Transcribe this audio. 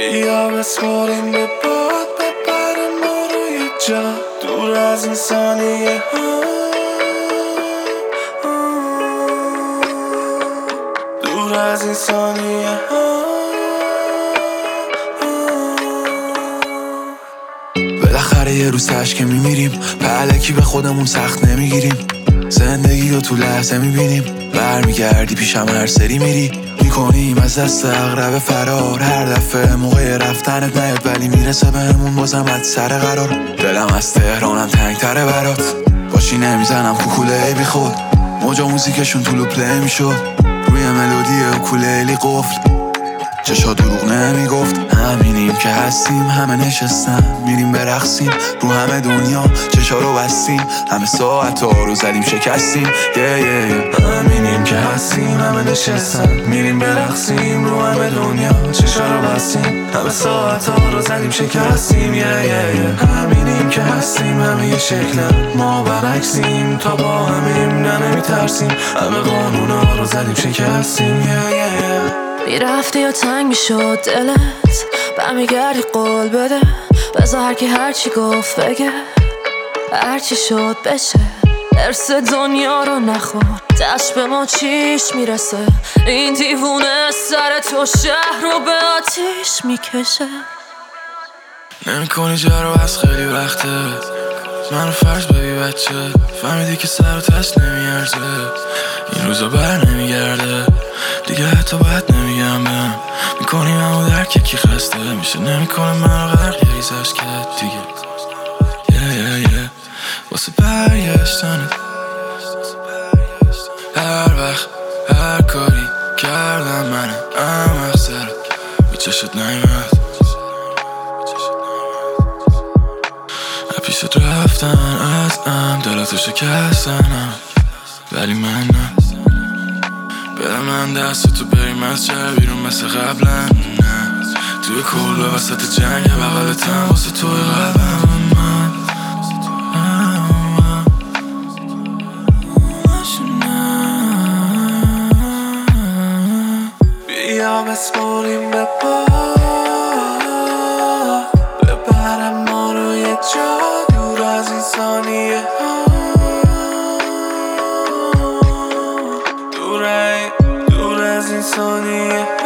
بیا بسپاریم به باد، ببره ما رو یه جا دور از این ثانیه ها، دور از این ثانیه ها. بالاخره یه روز تشکه میمیریم، پهلکی به خودمون سخت نمیگیریم، زندگی رو تو لحظه میبینیم، برمیگردی پیشم هر سری میری، میکنیم از دست اغرب فرار، هر دفعه موقع رفتنت نیاد ولی میرسه بهمون بازم از سر قرار. دلم از تهرانم تنگتره برات، باشی نمیزنم کوکوله بی خود، موجا موزیکشون طولو پلی میشد، روی ملودی اوکولیلی قفل، چشا دروغ نمیگفت. همینیم که هستیم، همه نشستن میریم برقصیم، رو همه دنیا چشا رو بستیم، همه ساعت ها رو زدیم شکستیم. همینیم که هستیم، همه نشستن میریم برقصیم، رو همه دنیا چشا رو بستیم، همه ساعت ها رو زدیم شکستیم. همینیم که هستیم، همه یه شکلن، ما برعکسیم، تا با همیم نه نمیترسیم، همه قانونا رو زدیم شکستیم. میرفتی یا تنگ میشد دلت، برمیگردی قول بده، بذار هرکی هرچی گفت بگه، هرچی شد بشه، ارس دنیا رو نخور، دست به ما چیش میرسه، این دیوونه سر تو شهر رو به آتیش میکشه. نمی جارو از خیلی وقته، منو فرض ببی بچه، فهمیدی که سر و تست نمیارزه، این روزا بر نمیگرده دیگه، حتی باید نمیگم بهم، میکنیم همو درک کی خسته میشه، نمیکنه منو غرق یه ریزش که دیگه واسه برگشتنت، هر وقت هر کاری کردم منم احمق سرت، به چشت نیمد پیشت رفتن ازم، دلاتو شکستنم ولی من نه، برم من دست تو بریم از شهر بیرون مثل قبلا، نه توی کل وسط جنگ بغلتم واسه توی قلبم من. بیا بسپاریم به پا، ببرم ما رو یه جا دور از این ثانیه ها، دور از این ثانیه